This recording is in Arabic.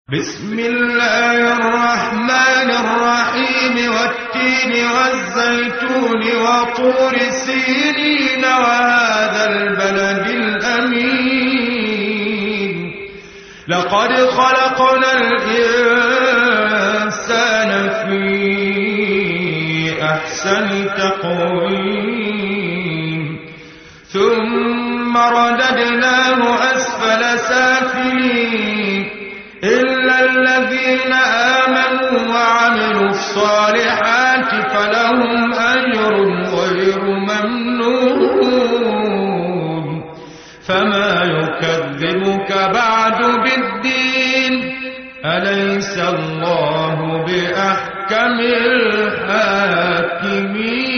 بسم الله الرحمن الرحيم والتين والزيتون وطور سينين وهذا البلد الأمين لقد خلقنا الإنسان في أحسن تقويم ثم رددناه أسفل سافلين إلا الذين آمنوا وعملوا الصالحات فلهم أجر غير ممنون فما يكذبك بعد بالدين أليس الله بأحكم الحاكمين.